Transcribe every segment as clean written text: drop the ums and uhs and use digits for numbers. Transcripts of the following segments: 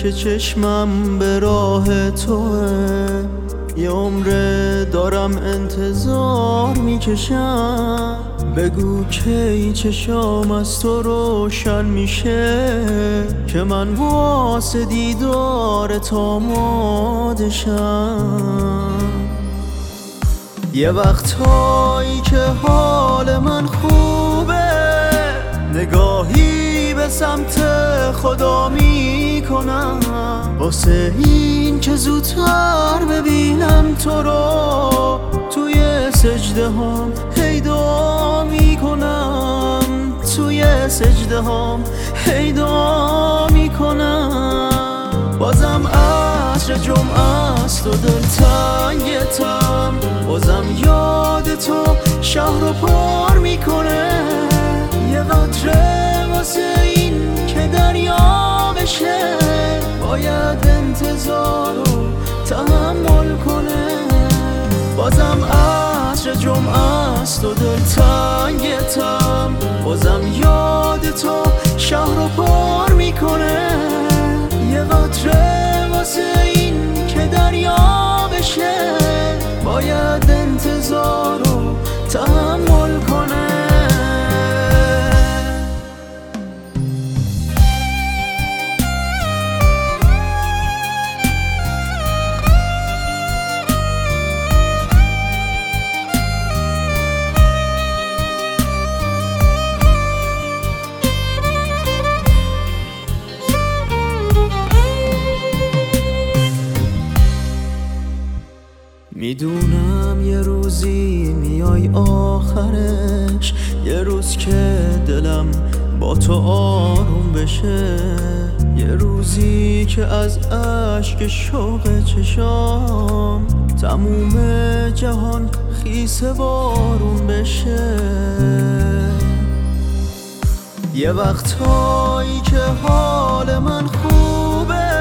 که چشمم به راه توه، یه عمره دارم انتظار میکشم. بگو کی چشام از تو روشن میشه که من واسه دیدارت آماده شم. یه وقتایی که حال من خوبه، نگاهی به سمت خدا میکنم، واسه این که زودتر ببینم تو رو. توی سجده هام هی دعا میکنم، توی سجده هام هی دعا میکنم. بازم عصر جمعه است و دلتنگتم، بازم یاد تو شهر رو پر میکنه. یه قطره واسه این که دریا بشه، باید انتظار رو تحمل کنه. بازم عصر جمعه است و دلتنگتم، بازم یاد تو شهر رو پر میکنه. یه قطره واسه این که دریا بشه، باید انتظار رو تحمل کنه. میدونم یه روزی میای آخرش، یه روز که دلم با تو آروم بشه، یه روزی که از اشک شوق چشام تموم جهان خیس بارون بشه. یه وقتایی که حال من خوبه،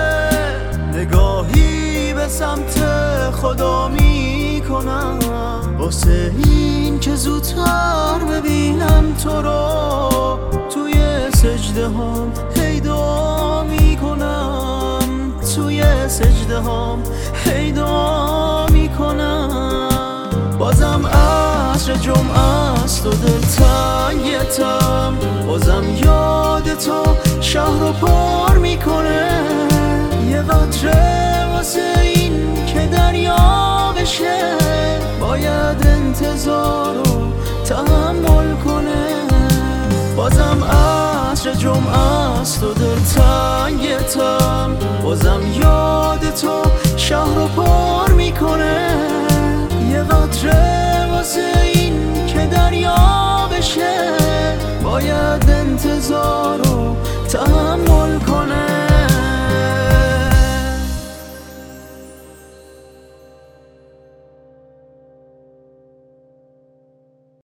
نگاهی به سمت خدا میکنم، واسه این که زودتر ببینم تو رو. توی سجده هام هی دعا میکنم، توی سجده هام هی دعا میکنم. بازم عصر جمعه است و دلتنگتم، بازم یاد تو شهر رو پر میکنه. یه قطره واسه این که دریا بشه، باید انتظار رو تحمل کنه. بازم عصر جمعه است و دلتنگتم، بازم یاد تو شهر رو پر میکنه. یه قطره واسه این که دریا بشه، باید انتظار رو تحمل